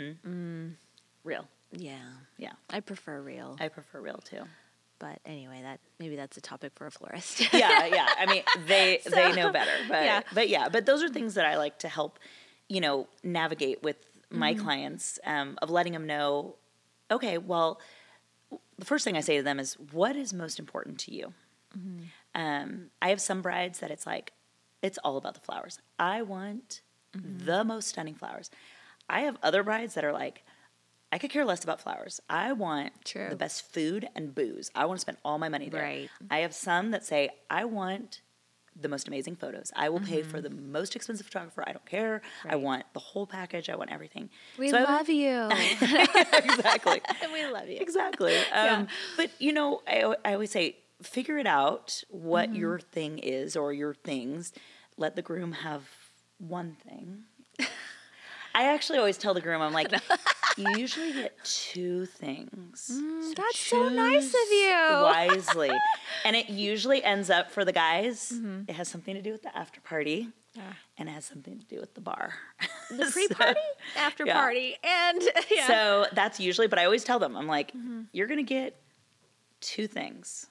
real. Yeah, Yeah, I prefer real. I prefer real too. but anyway, that maybe that's a topic for a florist. Yeah, yeah. I mean, they they know better, but yeah. but yeah, but those are things that I like to help, you know, navigate with my Mm-hmm. clients, um, of letting them know, okay, well, the first thing I say to them is, what is most important to you? Mm-hmm. Um, I have some brides that it's like, it's all about the flowers. I want mm-hmm. the most stunning flowers. I have other brides that are like, I could care less about flowers. I want True. the best food and booze. I want to spend all my money there. Right. I have some that say, I want the most amazing photos. I will mm-hmm. pay for the most expensive photographer. I don't care. Right. I want the whole package. I want everything. We so love I, you. Exactly. We love you. Exactly. Um, yeah. But, you know, I, I always say, figure it out what mm-hmm. your thing is or your things. Let the groom have one thing. I actually always tell the groom, I'm like, you usually get two things. Mm, so that's so nice of you. Wisely. And it usually ends up for the guys, mm-hmm. it has something to do with the after party. Yeah. And it has something to do with the bar. The pre-party, so, after yeah. party, and yeah. So that's usually, but I always tell them, I'm like, mm-hmm. you're going to get two things.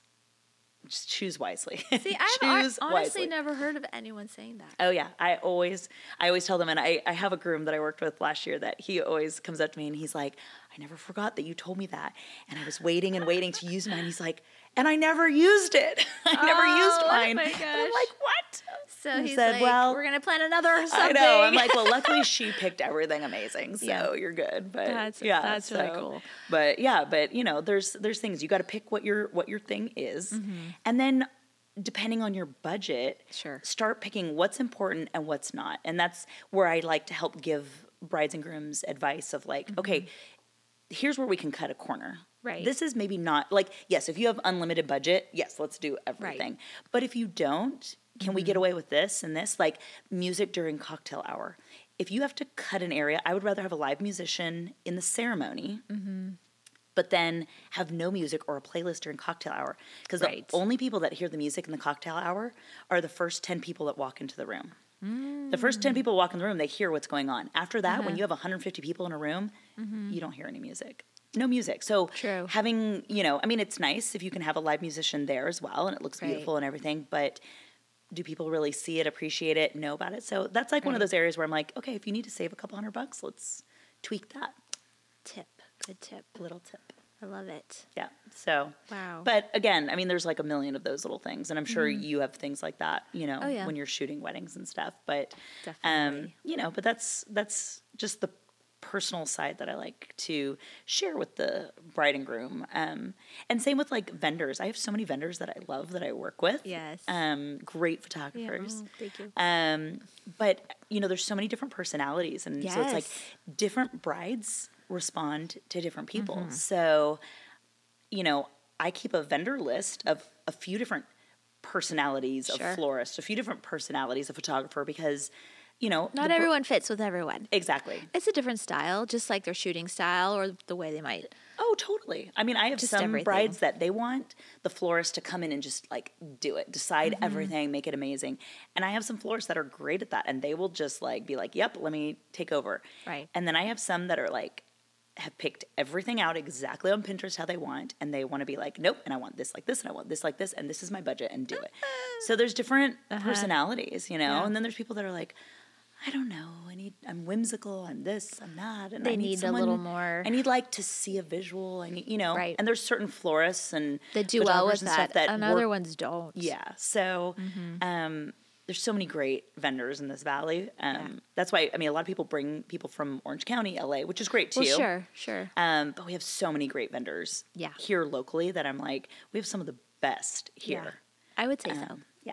Just choose wisely. See, I've honestly wisely. never heard of anyone saying that. Oh yeah, I always, I always tell them, and I, I have a groom that I worked with last year that he always comes up to me and he's like, I never forgot that you told me that, and I was waiting and waiting to use mine. He's like, and I never used it. I oh, never used mine. Oh my gosh. And I'm like, what? So and he said, like, well, we're gonna plan another or something. I know. I'm like, well, luckily she picked everything amazing, so yeah. you're good. But that's, yeah, that's so, really cool. But yeah, but you know, there's there's things you got to pick what your what your thing is, mm-hmm. and then. Depending on your budget, sure. start picking what's important and what's not. And that's where I like to help give brides and grooms advice of like, mm-hmm. okay, here's where we can cut a corner. Right. This is maybe not, like, yes, if you have unlimited budget, yes, let's do everything. Right. But if you don't, can mm-hmm. we get away with this and this? Like music during cocktail hour. If you have to cut an area, I would rather have a live musician in the ceremony. Mm-hmm. But then have no music or a playlist during cocktail hour. Because right. the only people that hear the music in the cocktail hour are the first ten people that walk into the room. Mm. The first ten people walk in the room, they hear what's going on. After that, uh-huh. when you have one hundred fifty people in a room, mm-hmm. you don't hear any music. No music. So True. having, you know, I mean, it's nice if you can have a live musician there as well, and it looks right. beautiful and everything, but do people really see it, appreciate it, know about it? So that's like right. one of those areas where I'm like, okay, if you need to save a couple hundred bucks, let's tweak that. Tip. Good tip. Little tip. I love it. Yeah. So, wow. But again, I mean, there's like a million of those little things, and I'm sure mm. you have things like that, you know, oh, yeah. when you're shooting weddings and stuff. But, definitely, um, you know, but that's that's just the personal side that I like to share with the bride and groom. Um, and same with like vendors. I have so many vendors that I love that I work with. Yes. Um, great photographers. Yeah. Oh, thank you. Um, but you know, there's so many different personalities, and yes. so it's like different brides respond to different people. Mm-hmm. So, you know, I keep a vendor list of a few different personalities sure. of florist, a few different personalities of photographer, because, you know, not everyone br- fits with everyone. Exactly. It's a different style, just like their shooting style or the way they might. Oh, totally. I mean, I have just some everything. brides that they want the florist to come in and just like do it, decide mm-hmm. everything, make it amazing. And I have some florists that are great at that, and they will just like be like, yep, let me take over. Right. And then I have some that are like, have picked everything out exactly on Pinterest how they want, and they want to be like, nope, and I want this like this, and I want this like this, and this is my budget, and do it. So there's different uh-huh. personalities, you know, yeah. and then there's people that are like, I don't know, I need, I'm whimsical, I'm this, I'm that, and they I need, need someone, a little more. I need like to see a visual, I need, you know, right. and there's certain florists and that do well with and, that, that and work, other ones don't. Yeah, so mm-hmm. um, there's so many great vendors in this valley. Um, yeah. That's why, I mean, a lot of people bring people from Orange County, L A, which is great too. Well, sure, sure. Um, but we have so many great vendors yeah. here locally that I'm like, we have some of the best here. Yeah. I would say um, so. Yeah.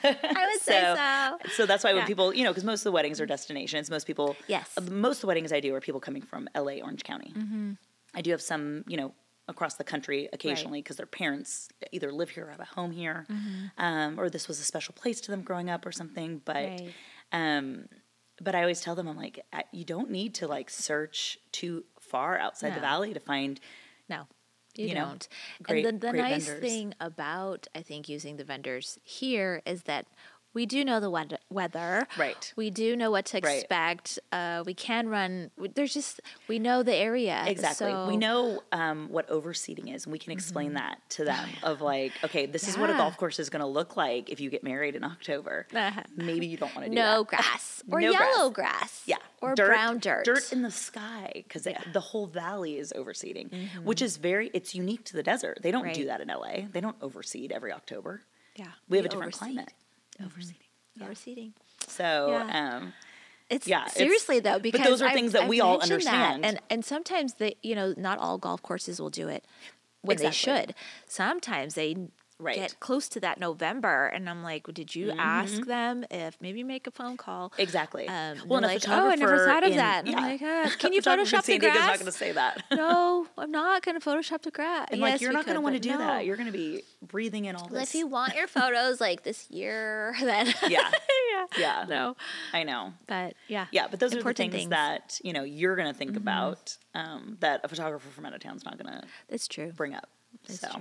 I would so, say so. So that's why when yeah. people, you know, because most of the weddings are destinations. Most people, yes. Uh, most of the weddings I do are people coming from L A, Orange County. Mm-hmm. I do have some, you know, across the country occasionally because right. their parents either live here or have a home here, mm-hmm. um, or this was a special place to them growing up or something. But, right. um, but I always tell them, I'm like, you don't need to like search too far outside no. the valley to find. No. You, you don't. Know, great, and the, the nice vendors. thing about, I think, using the vendors here is that we do know the weather. weather. Right. We do know what to Right. expect. Uh, we can run. There's just, we know the area. Exactly. So, We know um, what overseeding is, and we can explain that to them of like, okay, this is what a Yeah. golf course is going to look like if you get married in October. Uh-huh. Maybe you don't want to do no that. grass or No grass. yellow grass. Yeah. Or dirt, brown dirt. Dirt in the sky because the whole valley is overseeding, which is very, it's unique to the desert. They don't do Right. that in L A. They don't overseed every October. Yeah. We have a different overseed. climate. Overseeding. Yeah. Overseeding. So, Yeah. um, It's Yeah, it's- seriously though, because those are I've- things that I've we all mentioned that, understand. and and sometimes they, you know, not all golf courses will do it when they Exactly. should. Sometimes they Right. get close to that November, and I'm like, did you ask them if maybe make a phone call? exactly. Um, well, they're and a like, oh, I never photographer thought of in- that. And yeah. I'm like, uh, can you Photographer in Photoshop the San Diego's grass? not going to say that. No, I'm not going to Photoshop the grass. And yes, like, you're we not going to could, want to but do no. that. You're going to be breathing in all Well, this. if you want your photos like this year, then Yeah. yeah, Yeah. no, I know. but yeah, Yeah, but those important are the things, that, you know, you're going to think about um, that a photographer from out of town's not going to That's true. bring up. That's so, true.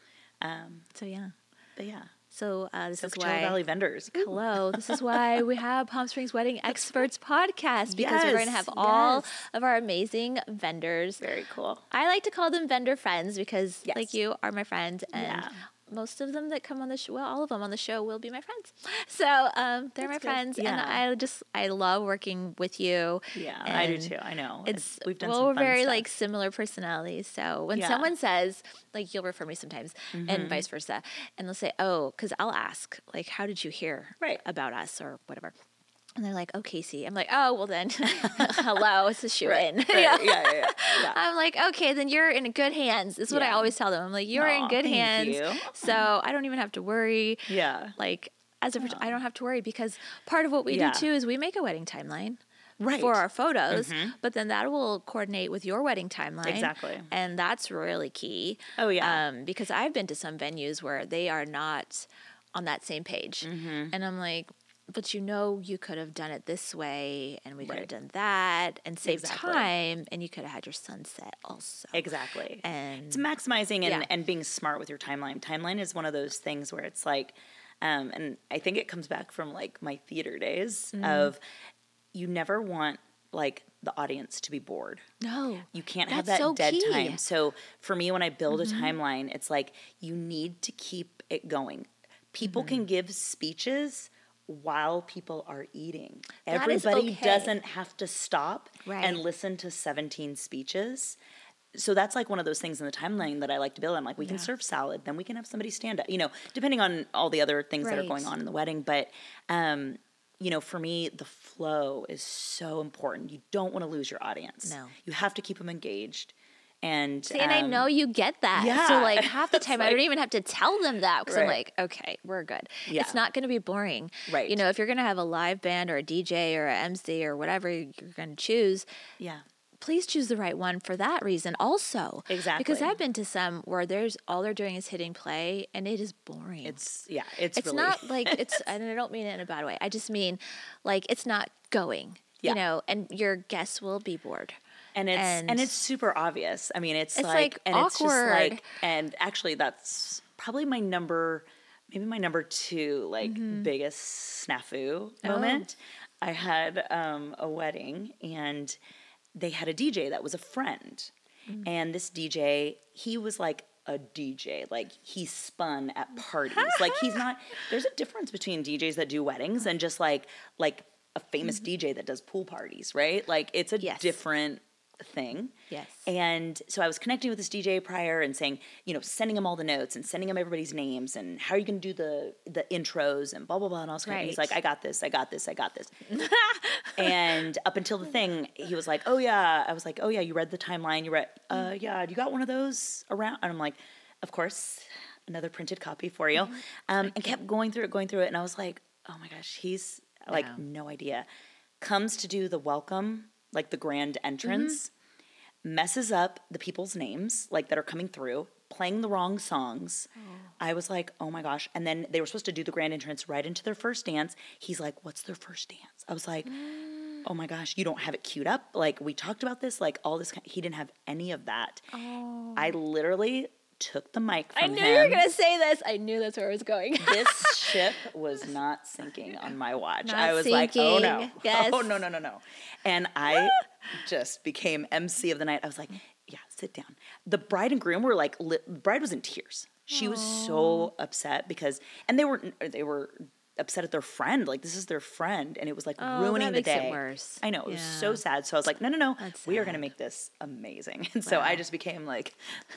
Um, So yeah. but yeah. So uh, this So is Coachella why. Valley vendors. Hello. This is why we have Palm Springs Wedding Experts podcast, because we're going to Yes, have all yes. of our amazing vendors. Very cool. I like to call them vendor friends because, Yes. like you, are my friend, and Yeah. most of them that come on the show, well, all of them on the show will be my friends. So um, they're my That's good. friends, and Yeah. I just I love working with you. Yeah, I do and too. I know. It's we've done well, some we're fun very stuff. like similar personalities. So when Yeah. someone says, like, you'll refer me sometimes, Mm-hmm. and vice versa, and they'll say, "Oh," because I'll ask, like, "How did you hear Right. about us?" or whatever. And they're like, "Oh, Casey." I'm like, "Oh, well then, hello, it's a shoe in." Right, You know? yeah, yeah, yeah. I'm like, "Okay, then you're in good hands." This is what I Yeah. always tell them. I'm like, "You're in Aw, good thank hands." you. So I don't even have to worry. Yeah. Like, as a, phot- I don't have to worry, because part of what we Yeah. do too is we make a wedding timeline. Right. For our photos, but then that will coordinate with your wedding timeline. Exactly. And that's really key. Oh, yeah. Um, because I've been to some venues where they are not on that same page. Mm-hmm. And I'm like, but you know, you could have done it this way, and we could have Right. done that and saved Exactly. time, and you could have had your sunset also. Exactly. And It's maximizing and, Yeah. and being smart with your timeline. Timeline is one of those things where it's like, um, and I think it comes back from like my theater days Mm-hmm. of you never want like the audience to be bored. no, You can't have That's that so dead key. time. So for me, when I build Mm-hmm. a timeline, it's like you need to keep it going. People Mm-hmm. can give speeches while people are eating. That is Everybody okay. doesn't have to stop Right. and listen to seventeen speeches. So that's like one of those things in the timeline that I like to build. I'm like, we can serve salad, then we can have somebody stand up, you know, depending on all the other things that are Right. going on in the wedding. But, um, you know, for me, the flow is so important. You don't want to lose your audience. No. You have to keep them engaged. And, See, and I um, know you get that. yeah. So like half the It's time I don't like- even have to tell them that, because I'm Right. like, okay, we're good. Yeah. It's not going to be boring. Right. You know, if you're going to have a live band or a D J or a M C or whatever you're going to choose, yeah. please choose the right one for that reason also. Because Exactly. I've been to some where there's all they're doing is hitting play, and it is boring. It's, yeah, it's, It's really. not like it's, and I don't mean it in a bad way. I just mean like it's not going, Yeah. you know, and your guests will be bored. And it's and, And- it's super obvious. I mean, it's, It's, like, like, and it's just awkward. like, and actually, that's probably my number, maybe my number two, like Mm-hmm. biggest snafu Oh. moment. I had um, a wedding, and they had a D J that was a friend, Mm. and this D J, he was like a D J, like he spun at parties. Like he's not. There's a difference between D Js that do weddings and just like like a famous D J that does pool parties, right? Like it's a Mm-hmm. Yes. different thing. Yes. And so I was connecting with this D J prior and saying, you know, sending him all the notes and sending him everybody's names and how are you going to do the the intros and blah blah blah and all this kind of- He's Right. like, I got this, I got this, I got this. And up until the thing, he was like, oh yeah. I was like, oh yeah, you read the timeline. You read, uh, yeah. You got one of those around? And I'm like, of course, another printed copy for you. Um, and kept going through it, going through it, and I was like, oh my gosh, he's like Wow. no idea. Comes to do the welcome, like the grand entrance, messes up the people's names, like that are coming through, playing the wrong songs. I was like, oh my gosh. And then they were supposed to do the grand entrance right into their first dance. He's like, what's their first dance? I was like, oh my gosh, you don't have it queued up? Like, we talked about this, like all this. He didn't have any of that. Oh. I literally took the mic from I him. knew you were going to say this. I knew that's where it was going. This ship was not sinking on my watch. Not I was sinking. like, oh no. Yes. Oh no, no, no, no. And I just became M C of the night. I was like, yeah, sit down. The bride and groom were like, li- the bride was in tears. She Aww. was so upset because, and they were, they were upset at their friend. Like, this is their friend. And it was like oh, ruining that the makes day. It worse. I know. It yeah. was so sad. So I was like, no, no, no. That's we are sad. going to make this amazing. And so Wow. I just became like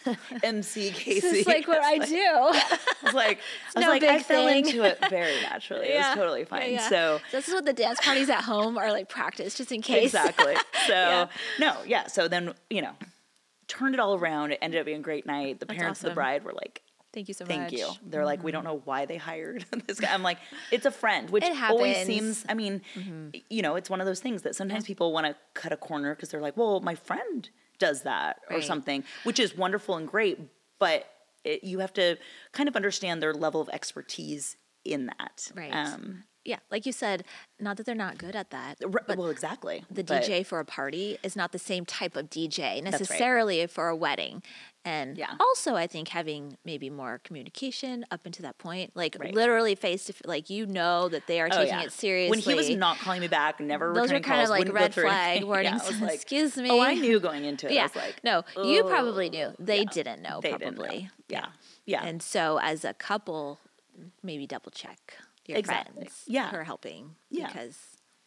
M C Casey. This is like what I like, do. I was like, I was no like, big I fell thing. into it very naturally. yeah. It was totally fine. Yeah, yeah. So this is what the dance parties at home are like practice, just in case. exactly. So yeah. no, yeah. So then, you know, turned it all around. It ended up being a great night. The That's parents awesome. of the bride were like, Thank you so Thank much. you. They're mm-hmm. like, we don't know why they hired this guy. I'm like, it's a friend, which It always happens. seems, I mean, mm-hmm. you know, it's one of those things that sometimes yeah. people want to cut a corner because they're like, well, my friend does that or right. something, which is wonderful and great. But it, you have to kind of understand their level of expertise in that. Right. Um, yeah. Like you said, not that they're not good at that. But well, exactly. The but, D J for a party is not the same type of D J necessarily right. for a wedding. And yeah. also, I think having maybe more communication up until that point, like right. literally face to face, like you know that they are oh, taking yeah. it seriously. When he was not calling me back, never those returning were kind calls, of like red flag warnings. Yeah, I was like, excuse me. Oh, I knew going into it. Yeah. I was like, no, oh. you probably knew. They yeah. didn't know. They probably. Didn't know. Yeah. yeah, And so, as a couple, maybe double check your exactly. friends yeah. who are helping. Yeah. Because.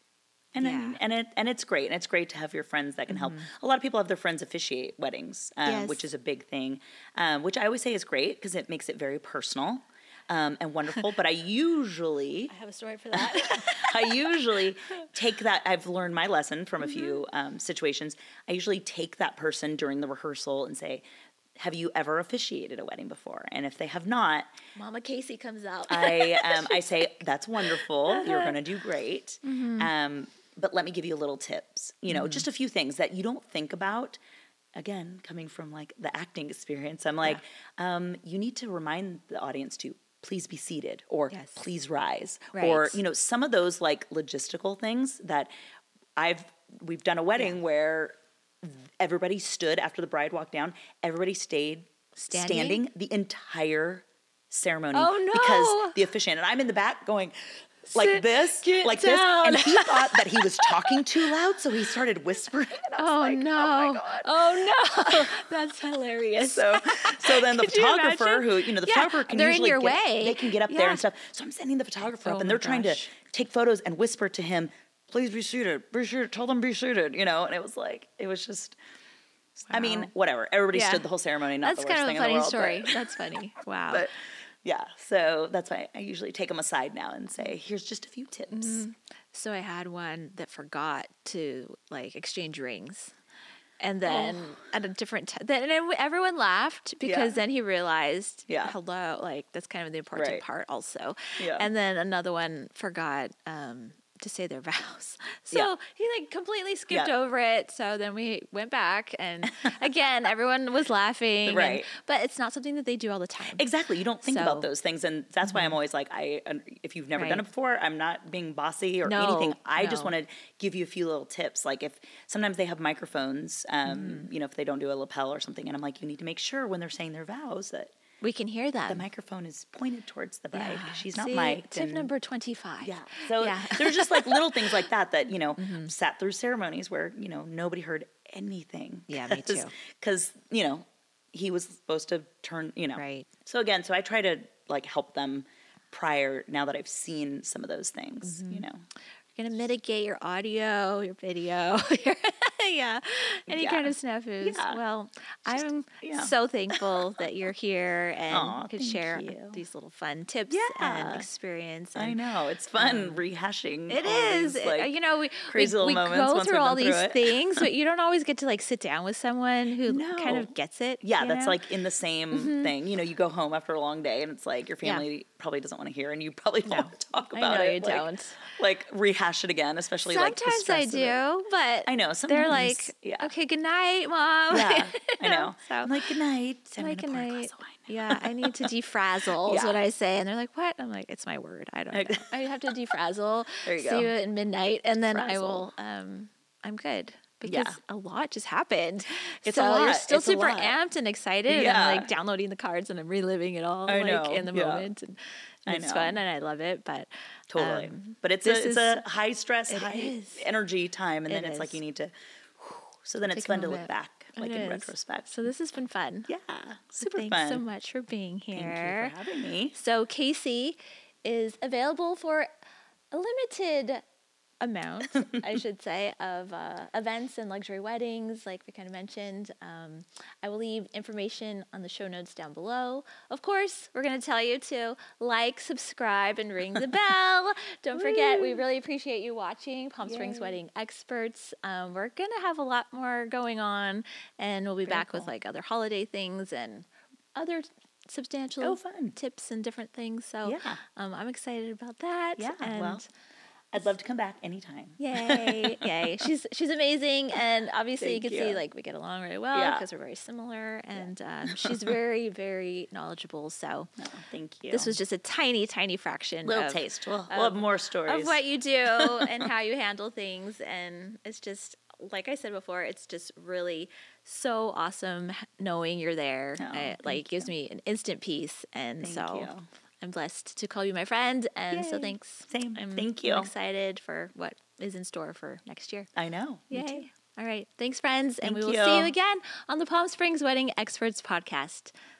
And yeah. then, and it and it's great, and it's great to have your friends that can mm-hmm. help. A lot of people have their friends officiate weddings, um, yes. which is a big thing, um, which I always say is great because it makes it very personal um, and wonderful. But I usually I have a story for that. I usually take that. I've learned my lesson from a mm-hmm. few um, situations. I usually take that person during the rehearsal and say, have you ever officiated a wedding before? And if they have not, Mama Casey comes out. I um, I say, that's wonderful. You're going to do great. Mm-hmm. Um, but let me give you little tips. You know, mm-hmm. just a few things that you don't think about. Again, coming from like the acting experience, I'm like, yeah. um, you need to remind the audience to please be seated or yes. please rise. Right. Or, you know, some of those like logistical things that I've, we've done a wedding yeah. where everybody stood after the bride walked down. Everybody stayed standing, standing the entire ceremony. Oh, no. Because the officiant, and I'm in the back going like Sit, this, get like down. this. And he thought that he was talking too loud, so he started whispering. And I was oh, like, no. Oh, my God. Oh, no. That's hilarious. So, so then the Could you photographer imagine? who, you know, the Yeah, photographer can they're in usually your get, way. they can get up Yeah. there and stuff. So I'm sending the photographer Oh, up, and my they're trying to gosh. take photos and whisper to him, please be seated, be seated, tell them be seated, you know. And it was like, it was just... Wow. I mean, whatever. Everybody Yeah. stood the whole ceremony. Not That's the worst kind of thing a funny in the world, story. But, That's funny. Wow. But yeah, so that's why I usually take them aside now and say, "Here's just a few tips." Mm-hmm. So I had one that forgot to like exchange rings, and then oh. at a different time, then and everyone laughed because yeah. then he realized, yeah. hello, like that's kind of the important right. part also. Yeah. And then another one forgot. Um, to say their vows. So yeah. he like completely skipped yeah. over it. So then we went back and again, everyone was laughing. Right. And, but it's not something that they do all the time. Exactly. You don't think so, about those things. And that's mm-hmm. why I'm always like, I, if you've never right. done it before, I'm not being bossy or no, anything. I no. just want to give you a few little tips. Like if sometimes they have microphones, um, mm-hmm. you know, if they don't do a lapel or something, and I'm like, you need to make sure when they're saying their vows that we can hear them. The microphone is pointed towards the bride. Yeah. She's not See, mic'd. Tip and, number twenty-five. Yeah. So yeah. there's just like little things like that that, you know, mm-hmm. sat through ceremonies where, you know, nobody heard anything. Yeah, me too. Because, you know, he was supposed to turn, you know. Right. So again, so I try to like help them prior now that I've seen some of those things, mm-hmm. you know. You're going to mitigate your audio, your video, yeah, any yeah. kind of snafus. Yeah. Well, Just, I'm yeah. so thankful that you're here and Aw, could thank share you. these little fun tips Yeah. and experience. And, I know. It's fun um, rehashing. It all is. These, It- like, you know, we, crazy we, little we moments go once through we've all been through these it. things, but you don't always get to like sit down with someone who No. kind of gets it. Yeah, you that's know? like in the same Mhm. thing. You know, you go home after a long day and it's like your Yeah. family probably doesn't want to hear and you probably don't No. want to talk I about know it. you like, don't. Like rehash it again, especially like the Sometimes I stress of it. do, but I know. they're Sometimes, like, yeah. okay, good night, mom. Yeah, I You know. So, I'm like, good night. I'm like, gonna good pour a night. glass of wine now. Yeah, I need to defrazzle is Yeah. what I say. And they're like, what? I'm like, it's my word. I don't know. I have to defrazzle. There you See go. you at midnight. And then I Frazzle. will, um, I'm good. because Yeah. a lot just happened. It's so a lot. you're still It's a super lot. amped and excited. Yeah. And like downloading the cards and I'm reliving it all I like know. in the Yeah. moment. And, and I it's know. fun and I love it. But Totally. um, but it's this a it's is- a high stress, it high is. energy time, and It then it's like is. you need to. So then it's Take a fun to look moment. back, like It in is. retrospect. So this has been fun. Yeah, super Thanks fun. so much for being here. Thank you for having me. So Casey is available for a limited amount, I should say, of uh, events and luxury weddings, like we kind of mentioned. Um, I will leave information on the show notes down below. Of course, we're going to tell you to like, subscribe, and ring the bell. Don't forget, we really appreciate you watching Palm Springs Yay. Wedding Experts. Um, we're going to have a lot more going on, and we'll be Very back with cool. like other holiday things and other substantial Oh, fun. tips and different things. So Yeah. um, I'm excited about that. Yeah, and well, I'd love to come back anytime. yay, yay! She's she's amazing, and obviously you Thank can see you. like we get along really well Yeah. because we're very similar, and um, she's very very knowledgeable. So No, thank you. this was just a tiny tiny fraction little of, taste. We'll, we'll have more stories. of what you do and how you handle things, and it's just like I said before, it's just really so awesome knowing you're there. Oh, it thank like gives me an instant peace, and Thank so. you. I'm blessed to call you my friend, and so Yay. thanks. Same. I'm, Thank you. I'm excited for what is in store for next year. I know. Me too. Yay. All right. Thanks, friends. And Thank we will see you you. again on the Palm Springs Wedding Experts podcast.